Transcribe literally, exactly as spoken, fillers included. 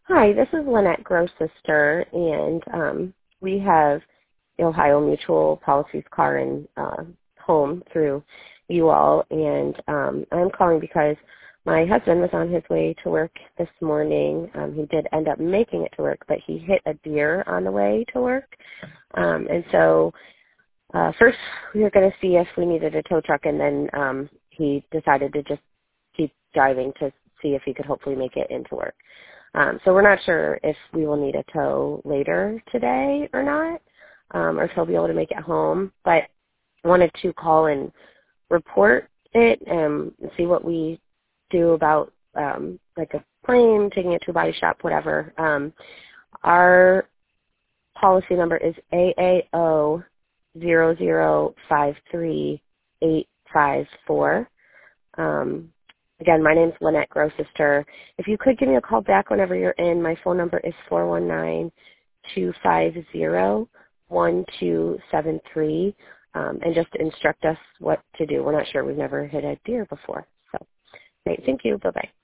Hi, this is Lynette Grossister, and um, we have Ohio Mutual Policies car and uh, home through you all, and um, I'm calling because my husband was on his way to work this morning. Um, he did end up making it to work, but he hit a deer on the way to work, um, and so uh, first we were going to see if we needed a tow truck, and then um, he decided to just keep driving to see if he could hopefully make it into work. Um, so we're not sure if we will need a tow later today or not, um, or if he'll be able to make it home. But I wanted to call and report it um, and see what we do about um, like a claim, taking it to a body shop, whatever. Um, our policy number is A A O zero zero five three eight five four. Um, again, my name's Lynette Grossister. If you could give me a call back whenever you're in, my phone number is four one nine, two five zero, one two seven three, um, and just instruct us what to do. We're not sure. We've never hit a deer before. So, great. Thank you. Bye-bye.